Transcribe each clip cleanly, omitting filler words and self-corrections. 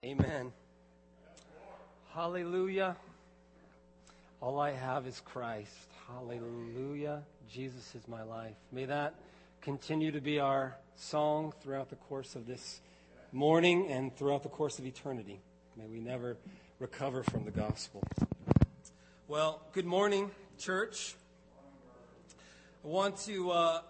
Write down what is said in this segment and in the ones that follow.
Amen. Hallelujah. All I have is Christ. Hallelujah. Jesus is my life. May that continue to be our song throughout the course of this morning and throughout the course of eternity. May we never recover from the gospel. Well, good morning, church. I want to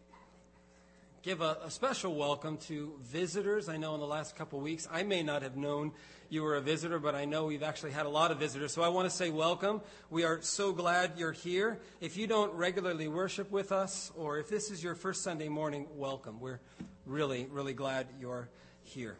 give a special welcome to visitors. I know in the last couple of weeks, I may not have known you were a visitor, but I know we've actually had a lot of visitors. So I want to say welcome. We are so glad you're here. If you don't regularly worship with us, or if this is your first Sunday morning, welcome. We're really, really glad you're here.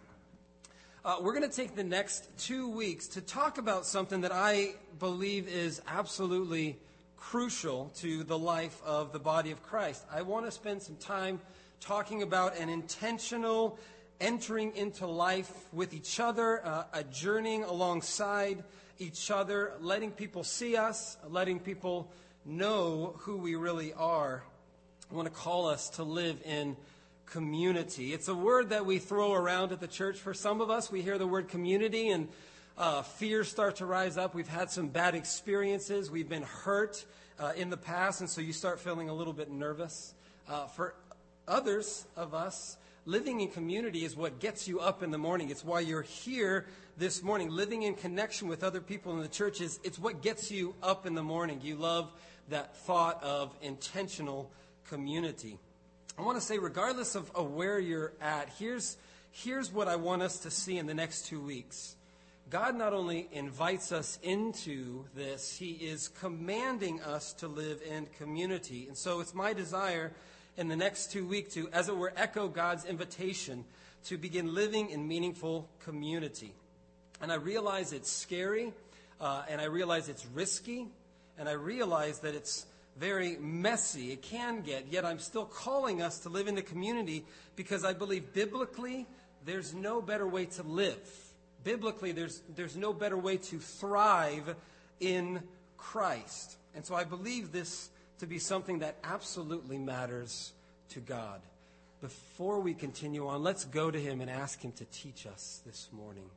We're going to take the next 2 weeks to talk about something that I believe is absolutely crucial to the life of the body of Christ. I want to spend some time talking about an intentional entering into life with each other, a journeying alongside each other, letting people see us, letting people know who we really are. I want to call us to live in community. It's a word that we throw around at the church. For some of us, we hear the word community and fears start to rise up. We've had some bad experiences. We've been hurt in the past, and so you start feeling a little bit nervous. For others of us, living in community is what gets you up in the morning. It's why you're here this morning. Living in connection with other people in the church it's what gets you up in the morning. You love that thought of intentional community. I want to say, regardless of where you're at, here's what I want us to see in the next 2 weeks. God not only invites us into this, He is commanding us to live in community. And so it's my desire in the next 2 weeks to, as it were, echo God's invitation to begin living in meaningful community. And I realize it's scary, and I realize it's risky, and I realize that it's very messy. It can get, yet I'm still calling us to live in the community because I believe biblically there's no better way to live. Biblically, there's no better way to thrive in Christ. And so I believe this to be something that absolutely matters to God. Before we continue on, let's go to Him and ask Him to teach us this morning.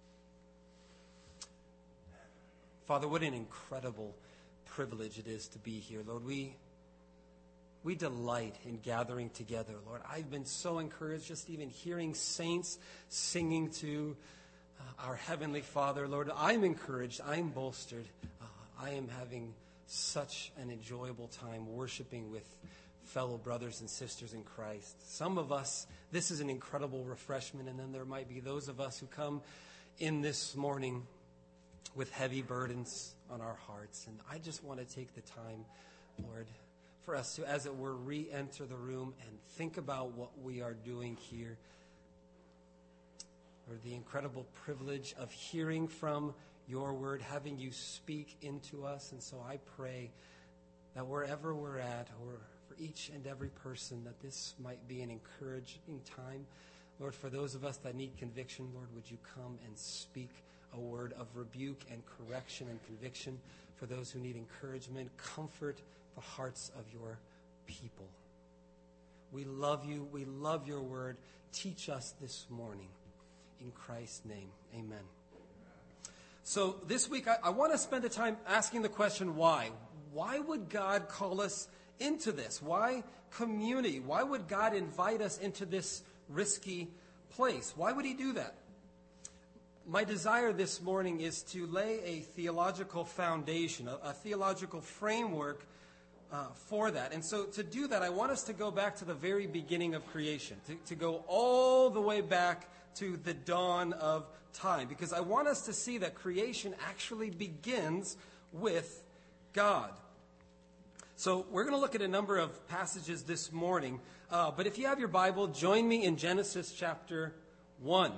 Father, what an incredible privilege it is to be here, Lord. We delight in gathering together, Lord. I've been so encouraged just even hearing saints singing to our Heavenly Father, Lord. I'm encouraged. I'm bolstered. I am having such an enjoyable time worshiping with fellow brothers and sisters in Christ. Some of us, this is an incredible refreshment, and then there might be those of us who come in this morning with heavy burdens on our hearts. And I just want to take the time, Lord, for us to, as it were, re-enter the room and think about what we are doing here. Lord, the incredible privilege of hearing from Your word, having You speak into us. And so I pray that wherever we're at, or for each and every person, that this might be an encouraging time. Lord, for those of us that need conviction, Lord, would You come and speak a word of rebuke and correction and conviction. For those who need encouragement, comfort the hearts of Your people. We love You. We love Your word. Teach us this morning. In Christ's name, amen. So this week, I want to spend the time asking the question, why? Why would God call us into this? Why community? Why would God invite us into this risky place? Why would He do that? My desire this morning is to lay a theological foundation, a theological framework for that. And so to do that, I want us to go back to the very beginning of creation, to go all the way back to the dawn of time, because I want us to see that creation actually begins with God. So we're going to look at a number of passages this morning, but if you have your Bible, join me in Genesis chapter 1.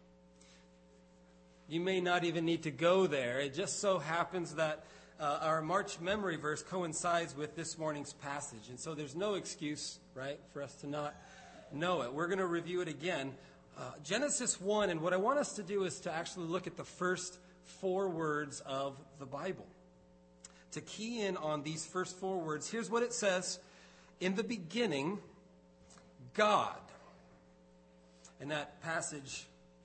You may not even need to go there. It just so happens that our March memory verse coincides with this morning's passage. And so there's no excuse, right, for us to not know it. We're going to review it again. Genesis 1, and what I want us to do is to actually look at the first 4 words of the Bible. To key in on these first 4 words, here's what it says. In the beginning, God. And that passage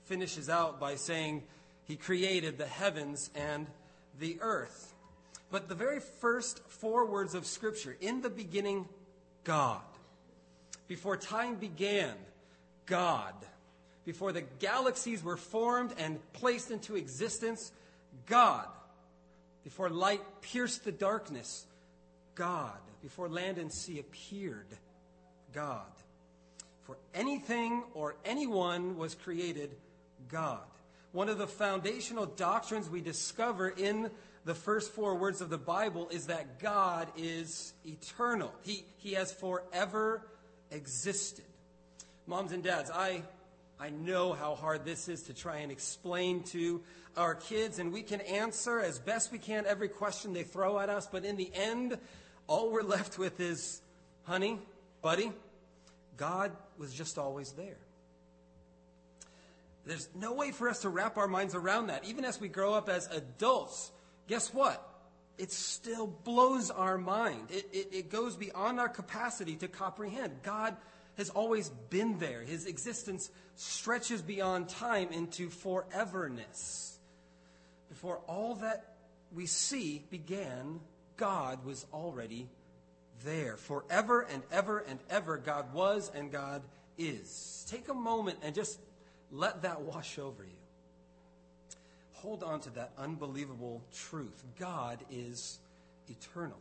finishes out by saying he created the heavens and the earth. But the very first 4 words of Scripture, in the beginning, God. Before time began, God. Before the galaxies were formed and placed into existence, God. Before light pierced the darkness, God. Before land and sea appeared, God. For anything or anyone was created, God. One of the foundational doctrines we discover in the first 4 words of the Bible is that God is eternal. He has forever existed. Moms and dads, I know how hard this is to try and explain to our kids, and we can answer as best we can every question they throw at us, but in the end, all we're left with is, honey, buddy, God was just always there. There's no way for us to wrap our minds around that. Even as we grow up as adults, guess what? It still blows our mind. It goes beyond our capacity to comprehend. God has always been there. His existence stretches beyond time into foreverness. Before all that we see began, God was already there. Forever and ever and ever, God was and God is. Take a moment and just let that wash over you. Hold on to that unbelievable truth. God is eternal.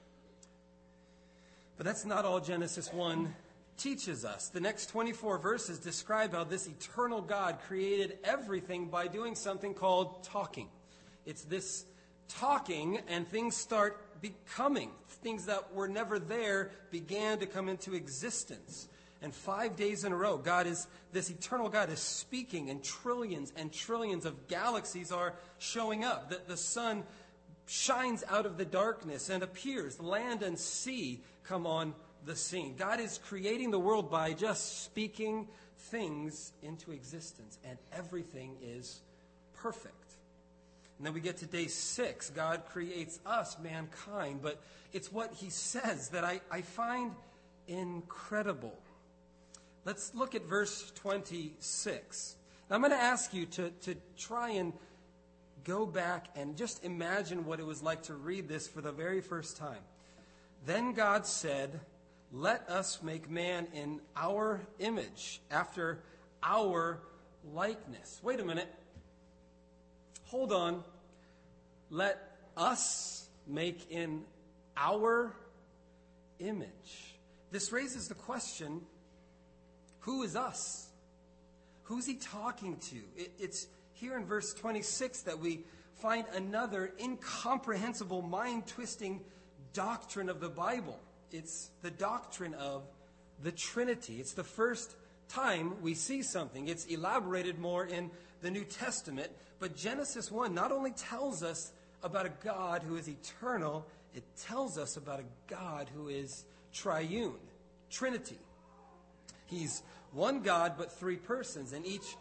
But that's not all Genesis 1 teaches us. The next 24 verses describe how this eternal God created everything by doing something called talking. It's this talking, and things start becoming. Things that were never there began to come into existence. And 5 days in a row, this eternal God is speaking, and trillions of galaxies are showing up. The sun shines out of the darkness and appears. Land and sea come on the scene. God is creating the world by just speaking things into existence, and everything is perfect. And then we get to day 6. God creates us, mankind, but it's what he says that I find incredible. Let's look at verse 26. Now, I'm going to ask you to try and go back and just imagine what it was like to read this for the very first time. Then God said, "Let us make man in our image, after our likeness." Wait a minute. Hold on. Let us make in our image. This raises the question, who is us? Who's he talking to? It's here in verse 26 that we find another incomprehensible, mind-twisting doctrine of the Bible. It's the doctrine of the Trinity. It's the first time we see something. It's elaborated more in the New Testament. But Genesis 1 not only tells us about a God who is eternal, it tells us about a God who is triune, Trinity. He's one God, but 3 persons, and each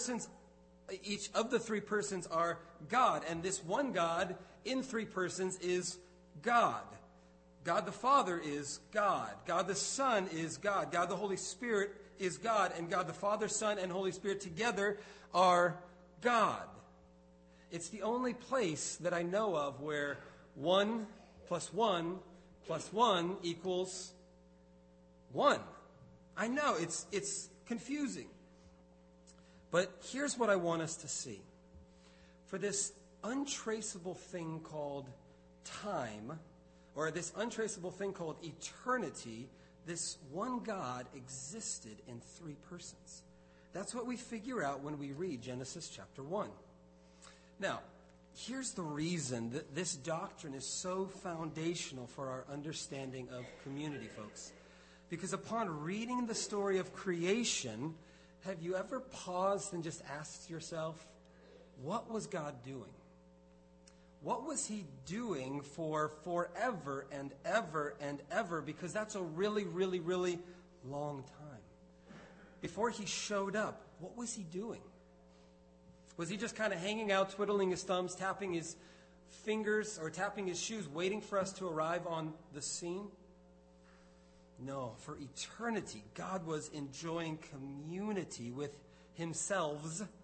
of the 3 persons are God, and this one God in 3 persons is God. God the Father is God. God the Son is God. God the Holy Spirit is God, and God the Father, Son, and Holy Spirit together are God. It's the only place that I know of where 1 plus 1 plus 1 equals 1. I know, it's confusing. But here's what I want us to see. For this untraceable thing called time, or this untraceable thing called eternity, this one God existed in 3 persons. That's what we figure out when we read Genesis chapter 1. Now, here's the reason that this doctrine is so foundational for our understanding of community, folks. Because upon reading the story of creation, have you ever paused and just asked yourself, what was God doing? What was he doing for forever and ever and ever? Because that's a really, really, really long time. Before he showed up, what was he doing? Was he just kind of hanging out, twiddling his thumbs, tapping his fingers or tapping his shoes, waiting for us to arrive on the scene? No, for eternity, God was enjoying community with himself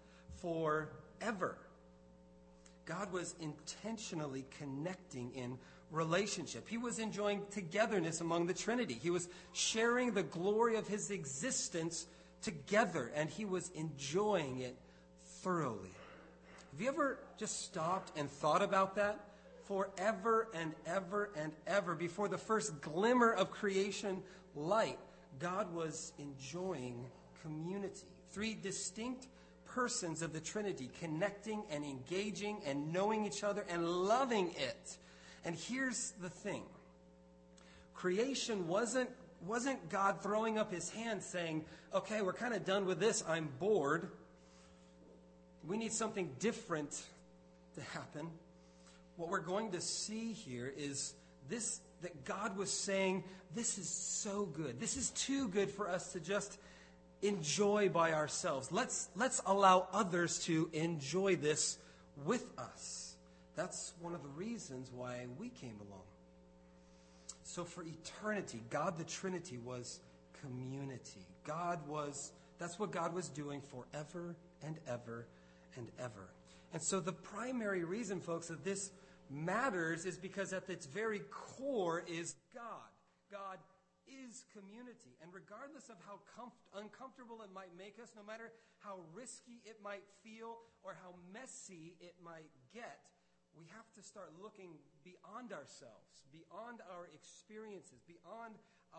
forever. God was intentionally connecting in relationship. He was enjoying togetherness among the Trinity. He was sharing the glory of his existence together, and he was enjoying it thoroughly. Have you ever just stopped and thought about that? Forever and ever and ever, before the first glimmer of creation light, God was enjoying community. Three distinct persons of the Trinity connecting and engaging and knowing each other and loving it. And here's the thing. Creation wasn't God throwing up his hand saying, okay, we're kind of done with this. I'm bored. We need something different to happen. What we're going to see here is this, that God was saying, this is so good. This is too good for us to just enjoy by ourselves. Let's allow others to enjoy this with us. That's one of the reasons why we came along. So for eternity, God the Trinity was community. That's what God was doing forever and ever and ever. And so the primary reason, folks, that this matters is because at its very core is God. God is community. And regardless of how uncomfortable it might make us, no matter how risky it might feel or how messy it might get, we have to start looking beyond ourselves, beyond our experiences, beyond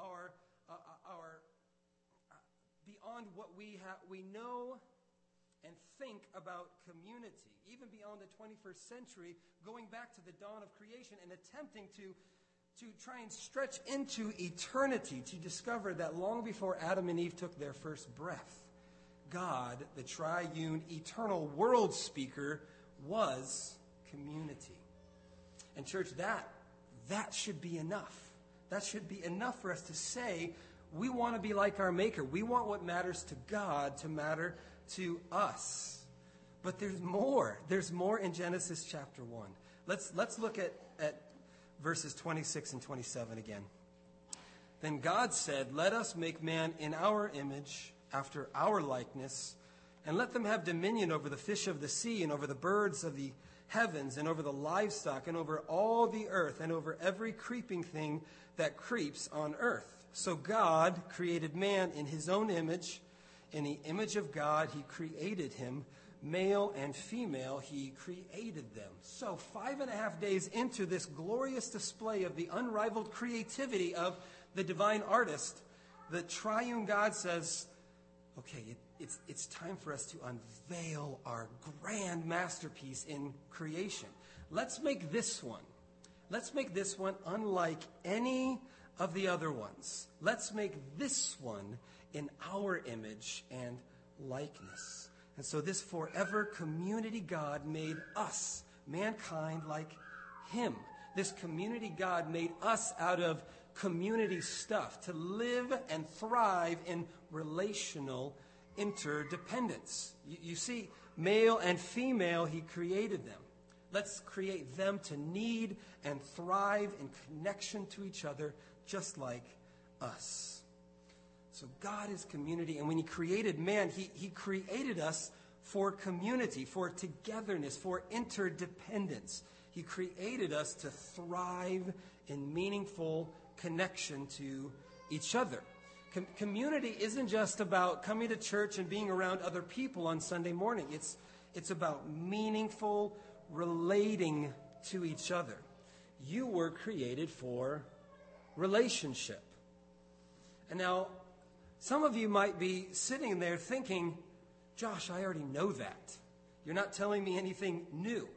beyond what we know and think about community, even beyond the 21st century, going back to the dawn of creation and attempting to try and stretch into eternity to discover that long before Adam and Eve took their first breath, God, the triune, eternal world speaker, was community. And church, that should be enough. That should be enough for us to say we want to be like our Maker. We want what matters to God to matter to us. But there's more. There's more in Genesis chapter 1. Let's look at verses 26 and 27 again. Then God said, "Let us make man in our image, after our likeness, and let them have dominion over the fish of the sea, and over the birds of the heavens, and over the livestock, and over all the earth, and over every creeping thing that creeps on earth." So God created man in his own image. In the image of God, he created him. Male and female, he created them. So 5.5 days into this glorious display of the unrivaled creativity of the divine artist, the triune God says, okay, it's time for us to unveil our grand masterpiece in creation. Let's make this one unlike any of the other ones. Let's make this one in our image and likeness. And so this forever community God made us, mankind, like him. This community God made us out of community stuff to live and thrive in relational interdependence. You see, male and female, he created them. Let's create them to need and thrive in connection to each other, just like us. So God is community, and when he created man, he created us for community, for togetherness, for interdependence. He created us to thrive in meaningful connection to each other. Community isn't just about coming to church and being around other people on Sunday morning. It's about meaningful relating to each other. You were created for relationship. And now, some of you might be sitting there thinking, Josh, I already know that. You're not telling me anything new.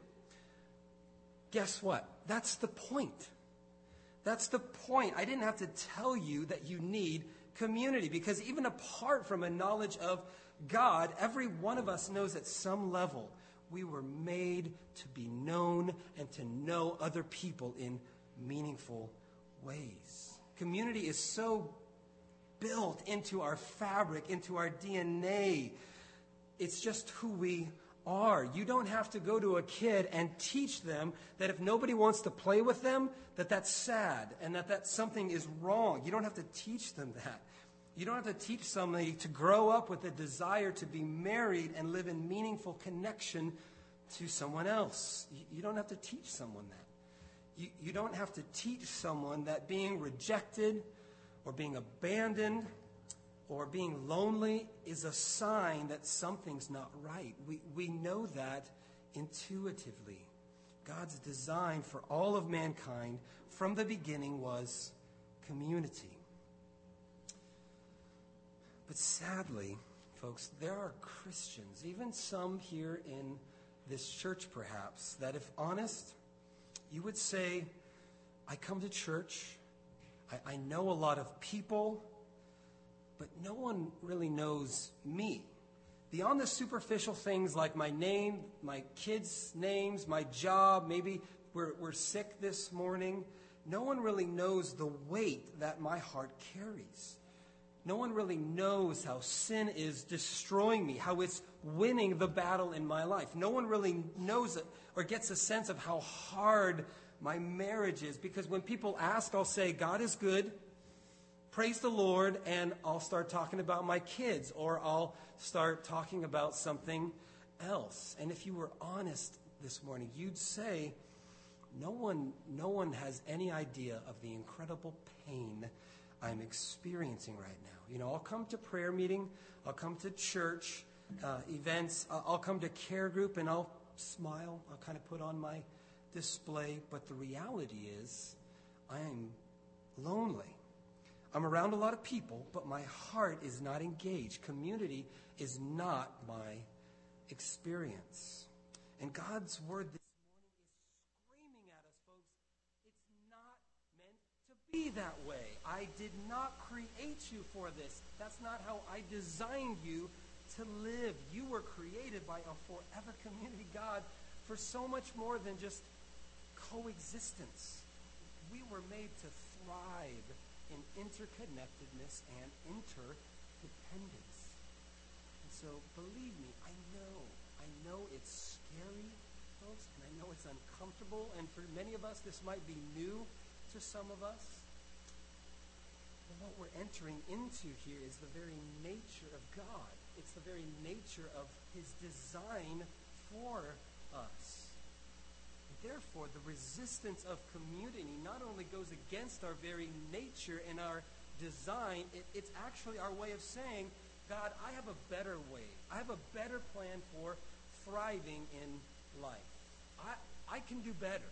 Guess what? That's the point. That's the point. I didn't have to tell you that you need community, because even apart from a knowledge of God, every one of us knows at some level we were made to be known and to know other people in meaningful ways. Community is so built into our fabric, into our DNA. It's just who we are. You don't have to go to a kid and teach them that if nobody wants to play with them, that's sad and that something is wrong. You don't have to teach them that. You don't have to teach somebody to grow up with a desire to be married and live in meaningful connection to someone else. You don't have to teach someone that. You don't have to teach someone that being rejected or being abandoned or being lonely is a sign that something's not right. We know that intuitively. God's design for all of mankind from the beginning was community. But sadly, folks, there are Christians, even some here in this church perhaps, that if honest, you would say, I come to church, I know a lot of people, but no one really knows me. Beyond the superficial things like my name, my kids' names, my job, maybe we're sick this morning, no one really knows the weight that my heart carries. No one really knows how sin is destroying me, how it's winning the battle in my life. No one really knows it or gets a sense of how hard my marriage is. Because when people ask, I'll say, God is good, praise the Lord, and I'll start talking about my kids, or I'll start talking about something else. And if you were honest this morning, you'd say, no one has any idea of the incredible pain I'm experiencing right now. You know, I'll come to prayer meeting, I'll come to church events, I'll come to care group, and I'll smile, I'll kind of put on my display, but the reality is I'm lonely. I'm around a lot of people, but my heart is not engaged. Community is not my experience. And God's word this morning is screaming at us, folks. It's not meant to be that way. I did not create you for this. That's not how I designed you to live. You were created by a forever community God for so much more than just coexistence. We were made to thrive in interconnectedness and interdependence. And so, believe me, I know it's scary, folks, and I know it's uncomfortable, and for many of us, this might be new to some of us. But what we're entering into here is the very nature of God. It's the very nature of His design for us. Therefore, the resistance of community not only goes against our very nature and our design, it's actually our way of saying, God, I have a better way. I have a better plan for thriving in life. I can do better.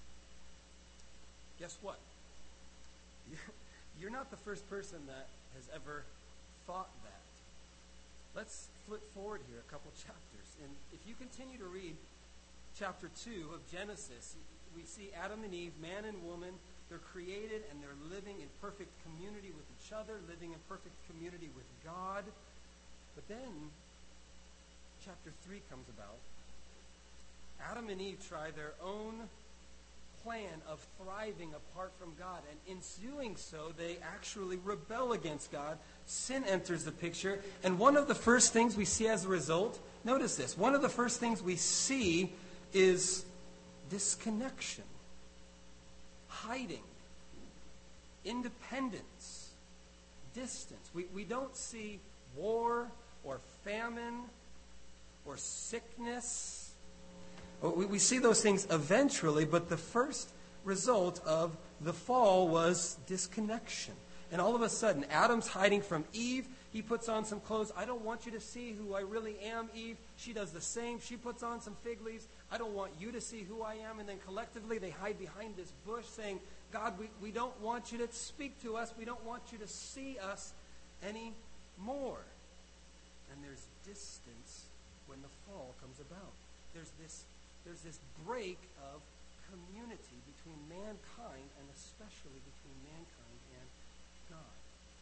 Guess what? You're not the first person that has ever thought that. Let's flip forward here a couple chapters. And if you continue to read chapter 2 of Genesis, we see Adam and Eve, man and woman, they're created and they're living in perfect community with each other, living in perfect community with God. But then, chapter 3 comes about. Adam and Eve try their own plan of thriving apart from God, and in doing so, they actually rebel against God. Sin enters the picture, and one of the first things we see as a result, notice this, one of the first things we see is disconnection, hiding, independence, distance. We don't see war or famine or sickness. We see those things eventually, but the first result of the fall was disconnection. And all of a sudden, Adam's hiding from Eve. He puts on some clothes. I don't want you to see who I really am, Eve. She does the same. She puts on some fig leaves. I don't want you to see who I am. And then collectively, they hide behind this bush saying, God, we don't want you to speak to us. We don't want you to see us anymore. And there's distance when the fall comes about. There's this break of community between mankind, and especially between mankind and God.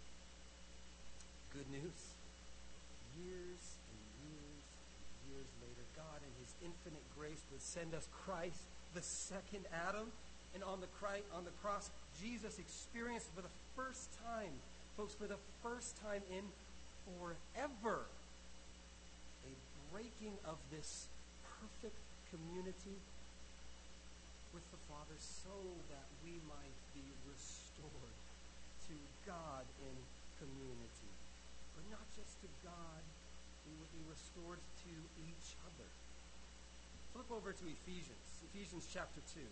Good news. Years and years and years later, God in His infinite grace would send us Christ, the second Adam. And on the cross, Jesus experienced for the first time, folks, for the first time in forever, a breaking of this perfect community with the Father so that we might be restored to God in community. But not just to God, we would be restored to each other. Flip over to Ephesians chapter 2.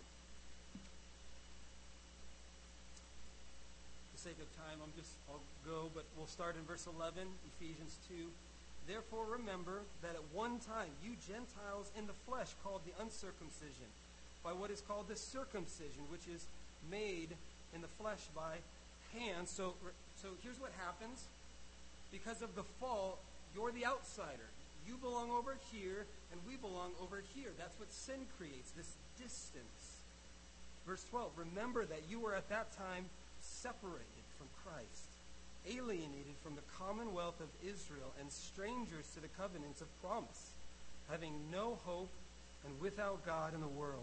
For the sake of time, I'll go, but we'll start in verse 11, Ephesians 2. Therefore remember that at one time you Gentiles in the flesh called the uncircumcision by what is called the circumcision, which is made in the flesh by hands. So here's what happens. Because of the fall, you're the outsider. You belong over here, and we belong over here. That's what sin creates, this distance. Verse 12, remember that you were at that time separated from Christ, alienated from the commonwealth of Israel, and strangers to the covenants of promise, having no hope and without God in the world.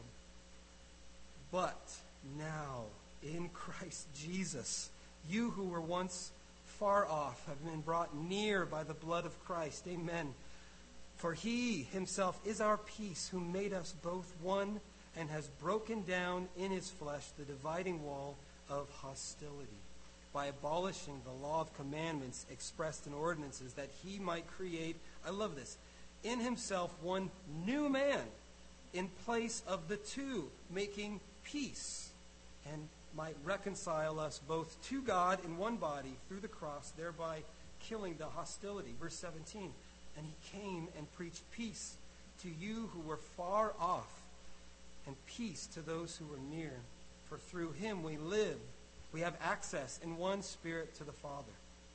But now, in Christ Jesus, you who were once far off have been brought near by the blood of Christ. Amen. For he himself is our peace, who made us both one and has broken down in his flesh the dividing wall of hostility, by abolishing the law of commandments expressed in ordinances, that he might create, I love this, in himself one new man in place of the two, making peace, and might reconcile us both to God in one body through the cross, thereby killing the hostility. Verse 17, and he came and preached peace to you who were far off, and peace to those who were near. For through him we live. We have access in one Spirit to the Father.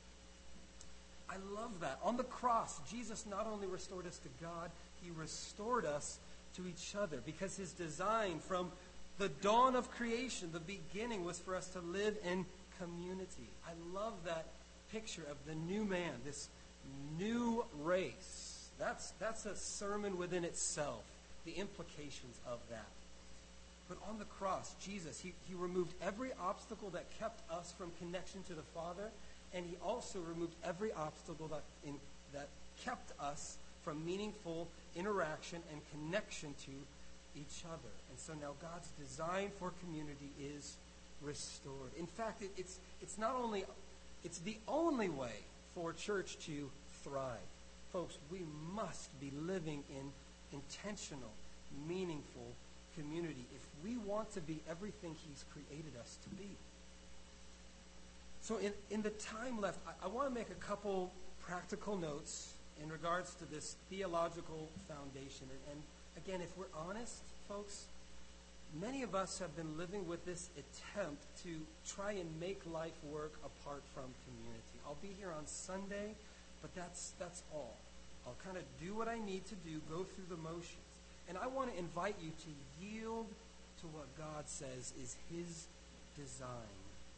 I love that. On the cross, Jesus not only restored us to God, he restored us to each other, because his design from the dawn of creation, the beginning, was for us to live in community. I love that picture of the new man, this new race. That's a sermon within itself, the implications of that. But on the cross, Jesus, he removed every obstacle that kept us from connection to the Father, and he also removed every obstacle that kept us from meaningful interaction and connection to each other. And so now God's design for community is restored. In fact, it's the only way for church to thrive. Folks, we must be living in intentional, meaningful community if we want to be everything he's created us to be. So in the time left, I want to make a couple practical notes in regards to this theological foundation. And again, if we're honest, folks, many of us have been living with this attempt to try and make life work apart from community. I'll be here on Sunday, but that's all. I'll kind of do what I need to do, go through the motions. And I want to invite you to yield to what God says is his design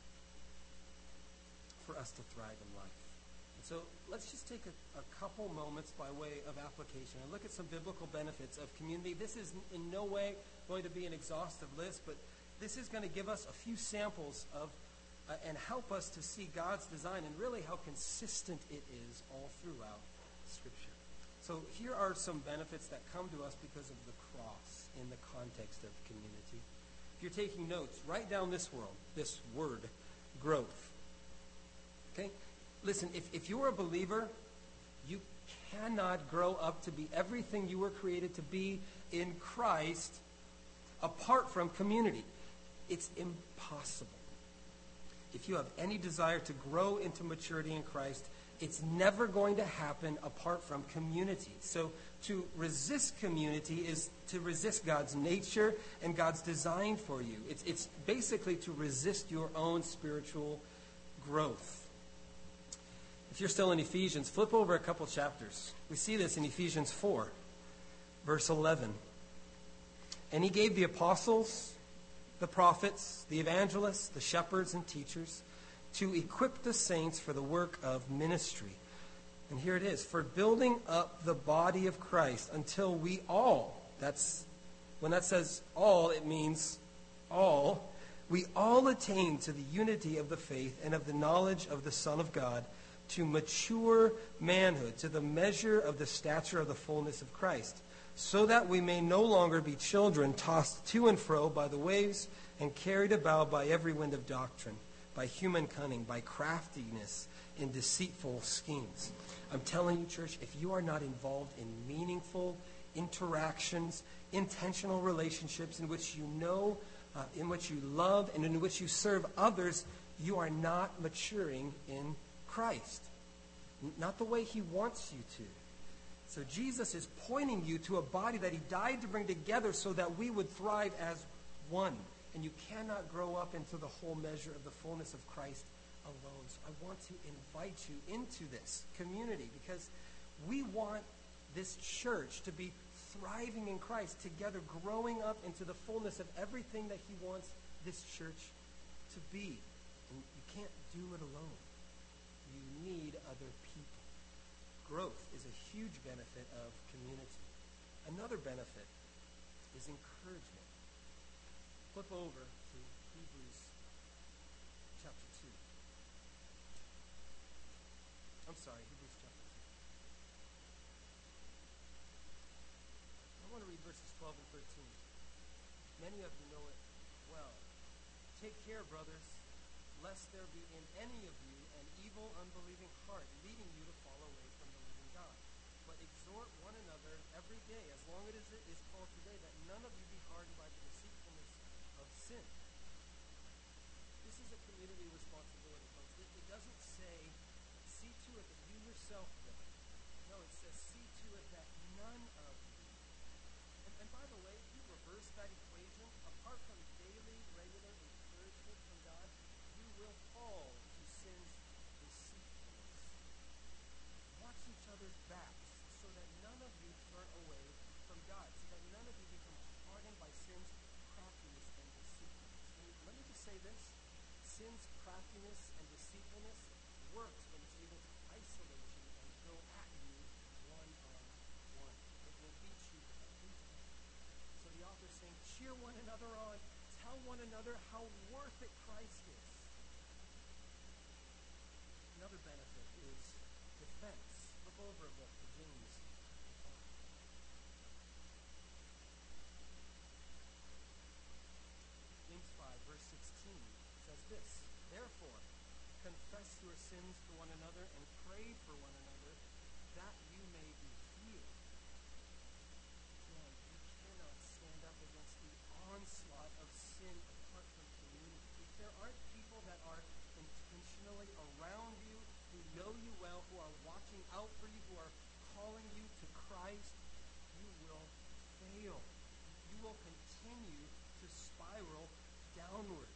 for us to thrive in life. And so let's just take a couple moments by way of application and look at some biblical benefits of community. This is in no way going to be an exhaustive list, but this is going to give us a few samples of and help us to see God's design and really how consistent it is all throughout Scripture. So here are some benefits that come to us because of the cross in the context of community. If you're taking notes, write down this word, growth. Okay? Listen, if you're a believer, you cannot grow up to be everything you were created to be in Christ apart from community. It's impossible. If you have any desire to grow into maturity in Christ, it's never going to happen apart from community. So to resist community is to resist God's nature and God's design for you. It's basically to resist your own spiritual growth. If you're still in Ephesians, flip over a couple chapters. We see this in Ephesians 4, verse 11. And he gave the apostles, the prophets, the evangelists, the shepherds, and teachers to equip the saints for the work of ministry. And here it is, for building up the body of Christ until we all, when that says all, it means all, we all attain to the unity of the faith and of the knowledge of the Son of God, to mature manhood, to the measure of the stature of the fullness of Christ, so that we may no longer be children tossed to and fro by the waves and carried about by every wind of doctrine, by human cunning, by craftiness in deceitful schemes. I'm telling you, church, if you are not involved in meaningful interactions, intentional relationships in which you know, in which you love, and in which you serve others, you are not maturing in Christ. Not the way he wants you to. So Jesus is pointing you to a body that he died to bring together so that we would thrive as one. And you cannot grow up into the whole measure of the fullness of Christ alone. So I want to invite you into this community because we want this church to be thriving in Christ together, growing up into the fullness of everything that he wants this church to be. And you can't do it alone. You need other people. Growth is a huge benefit of community. Another benefit is encouragement. Flip over to Hebrews chapter 2. I'm sorry, Hebrews chapter 2. I want to read verses 12 and 13. Many of you know it well. Take care, brothers, lest there be in any of you an evil, unbelieving heart, leading you to fall away from the living God. But exhort one another every day, as long as it is called today, that none of you be hardened by the deceitfulness of sin. This is a community responsibility, folks. It doesn't say, see to it that you yourself will. No, it says, see to it that none of you. And by the way, if you reverse that equation, apart from daily, regular encouragement from God, you will fall to sin's deceitfulness. Watch each other's backs so that none of you turn away from God, so that none of you become hardened by sin's craftiness and deceitfulness. And let me just say this. Sin's craftiness and deceitfulness works when it's able to isolate you and go at you one-on-one. It will beat you every time. So the author is saying, cheer one another on. Tell one another how worth it Christ is. Another benefit is defense. Look over a book to James. James 5, verse 16 says this, therefore, confess your sins to one another and pray for one another that you may be healed. Again, you cannot stand up against the onslaught of sin apart from community. If there aren't people that are intentionally around you, who know you well, who are watching out for you, who are calling you to Christ, you will fail. You will continue to spiral downwards.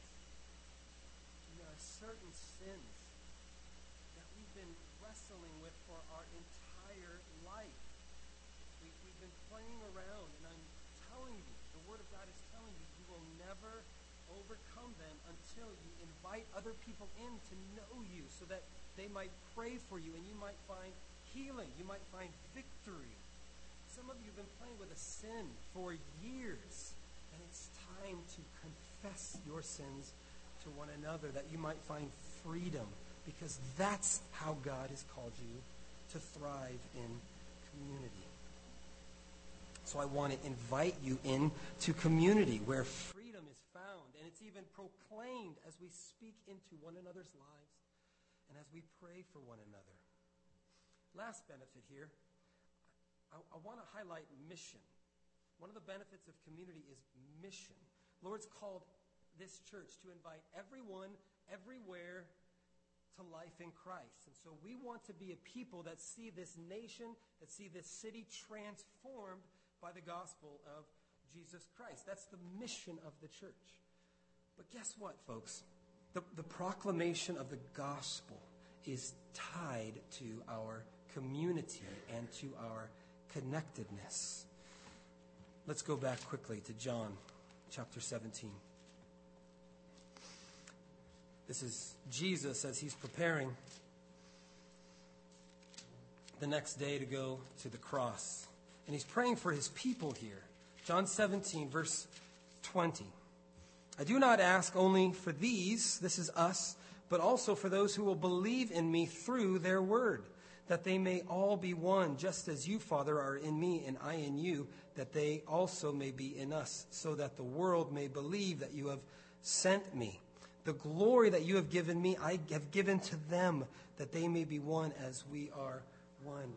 There are certain sins that we've been wrestling with for our entire life. We've been playing around, and I'm telling you, the Word of God is telling you, you will never overcome them until you invite other people in to know you so that they might pray for you and you might find healing. You might find victory. Some of you have been playing with a sin for years, and it's time to confess your sins to one another that you might find freedom, because that's how God has called you to thrive in community. So I want to invite you into community where freedom is found, and it's even proclaimed as we speak into one another's lives and as we pray for one another. Last benefit here, I want to highlight mission. One of the benefits of community is mission. Lord's called this church to invite everyone, everywhere, to life in Christ. And so we want to be a people that see this nation, that see this city transformed by the gospel of Jesus Christ. That's the mission of the church. But guess what, folks? The proclamation of the gospel is tied to our community and to our connectedness. Let's go back quickly to John chapter 17. This is Jesus as he's preparing the next day to go to the cross. And he's praying for his people here. John 17, verse 20. I do not ask only for these, this is us, but also for those who will believe in me through their word, that they may all be one, just as you, Father, are in me and I in you, that they also may be in us, so that the world may believe that you have sent me. The glory that you have given me, I have given to them, that they may be one as we are one.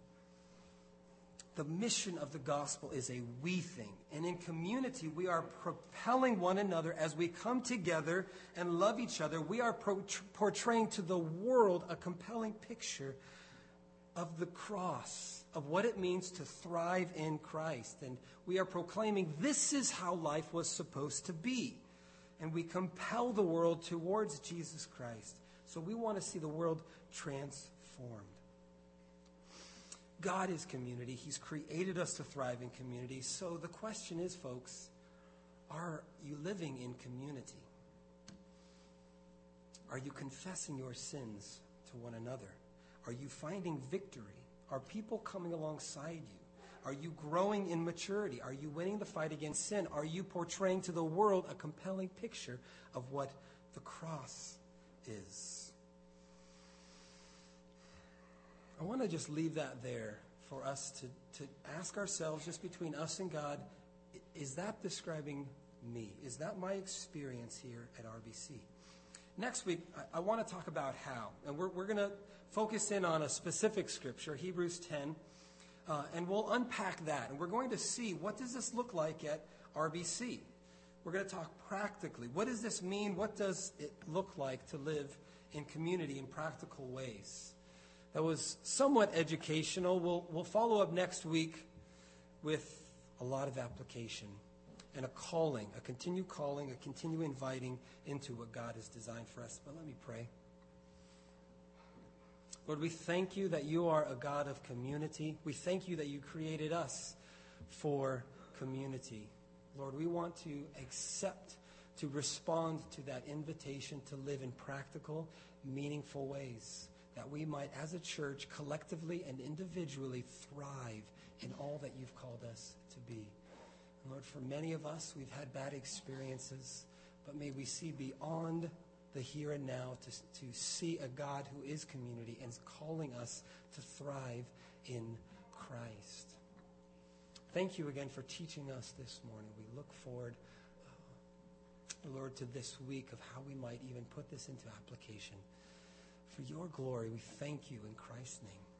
The mission of the gospel is a we thing. And in community, we are propelling one another as we come together and love each other. We are portraying to the world a compelling picture of the cross, of what it means to thrive in Christ. And we are proclaiming this is how life was supposed to be. And we compel the world towards Jesus Christ. So we want to see the world transformed. God is community. He's created us to thrive in community. So the question is, folks, are you living in community? Are you confessing your sins to one another? Are you finding victory? Are people coming alongside you? Are you growing in maturity? Are you winning the fight against sin? Are you portraying to the world a compelling picture of what the cross is? I want to just leave that there for us to ask ourselves, just between us and God, is that describing me? Is that my experience here at RBC? Next week, I want to talk about how. And we're going to focus in on a specific scripture, Hebrews 10, and we'll unpack that. And we're going to see, what does this look like at RBC? We're going to talk practically. What does this mean? What does it look like to live in community in practical ways? That was somewhat educational. We'll follow up next week with a lot of application and a calling, a continued calling, a continued inviting into what God has designed for us. But let me pray. Lord, we thank you that you are a God of community. We thank you that you created us for community. Lord, we want to accept, to respond to that invitation to live in practical, meaningful ways, that we might, as a church, collectively and individually thrive in all that you've called us to be. And Lord, for many of us, we've had bad experiences, but may we see beyond the here and now to see a God who is community and is calling us to thrive in Christ. Thank you again for teaching us this morning. We look forward, Lord, to this week of how we might even put this into application. For your glory, we thank you in Christ's name.